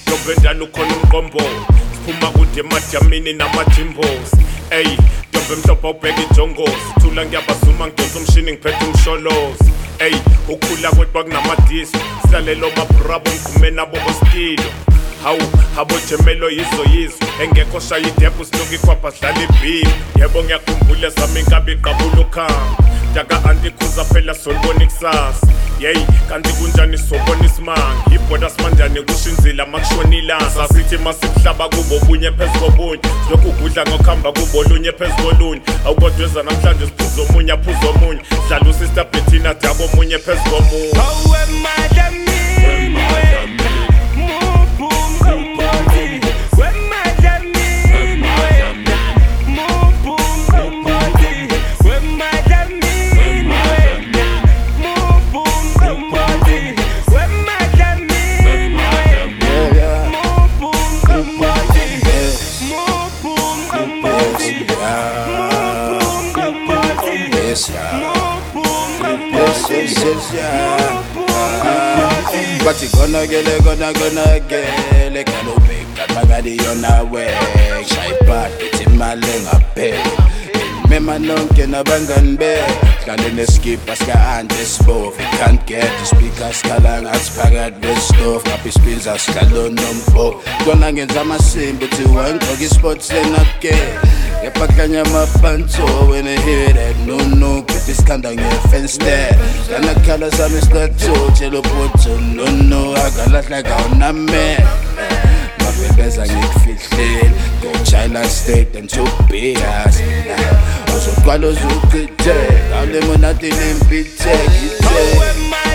Nobendana ukhona umqombo siphuma kude emadamini namajimbos ey ntombe mhlophe ubheka ijongozi thula ngiyabazuma ngidonsa umshini ngiphethe umsholozi ey ukhula kwethu kunamadiso silalelo mabrabo ngigume nabo boskilo hawu abojemelo yizo engekho shaya idephu sinuka ikwapha sidlala ibhimu yebo ngiyakhumbula sami inkabi iqabula ukhamba daga andikhuza phela solibona ikusasa yeyi kanti kunjani sobona isimanga ibhoda simanjani kushinzila makushonilanga sasithi masikuhlaba kubo bunye phezu kobunye lokhu kudla ngokuhamba kubo olunye phezu kolunye awukodweza namhlanje siphuza omunye aphuza omunye dlala usister Bettina dabo omunye phezu komunye Bathi gonna get kanobheka phakathi yona we shayiphat ithi imali engapheli mema nonke nabangani be hlale neskipa sika-ante sibovu can't get the speaker sikhala ngathi phakathi besitofu ngapha isipinza sihlalo nombo kona ngenza amasimbi uthi wangigqoka isports lenakela Epaklanya mapanto when I hear that no put this kanda ngefence there Kana khala sami stato chelo poto no agalahla kauname Mabebeza ngikufihleli go China state and to big ass Uzoqala uzukithe awule monati limpithe kithe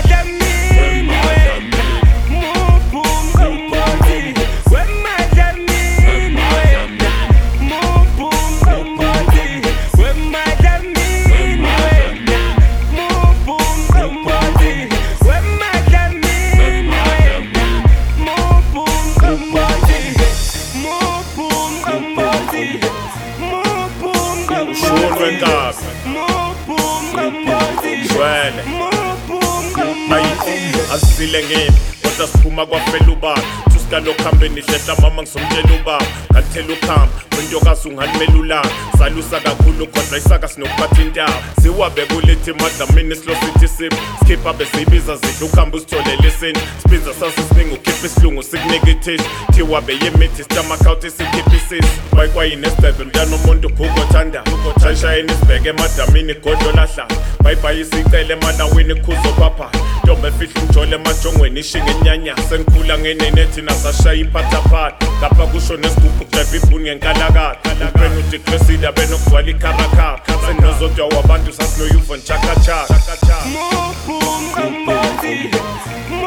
Asile ngini kodwa siphuma kwafela ubaba tusikalo khambeni hlehla mama ngisomtshela ubaba ngathela ukhamba wentokazi unganimelulanga salusa kakhulu kodwa isaka sinokuphatha intaba siwabe kulethi madlamini silo sithi sip skipha besibiza zidla ukhamba usitholele isini sipinza sasisiningi ukhipha isilungu sikunika ithishi thiwabe yemithi sitamakawuthi sikhipha isisi bayikwayini esibhebe mntana umuntu bhuko othanda shayishayeni isibheke emadamini godlo lahla bayibhayisa icele emanawini khuzo papa ntombe fihla umjole emajongweni ishinga enyanya sengikhula ngenenethi nasashaya iphathaphatha lapha kusho nesigubhu kudeva ibhuni ngenkalakatha upena udecresile abenokugcwala ikharakha senozodwa wabantu sasinoyuvo nchakachaka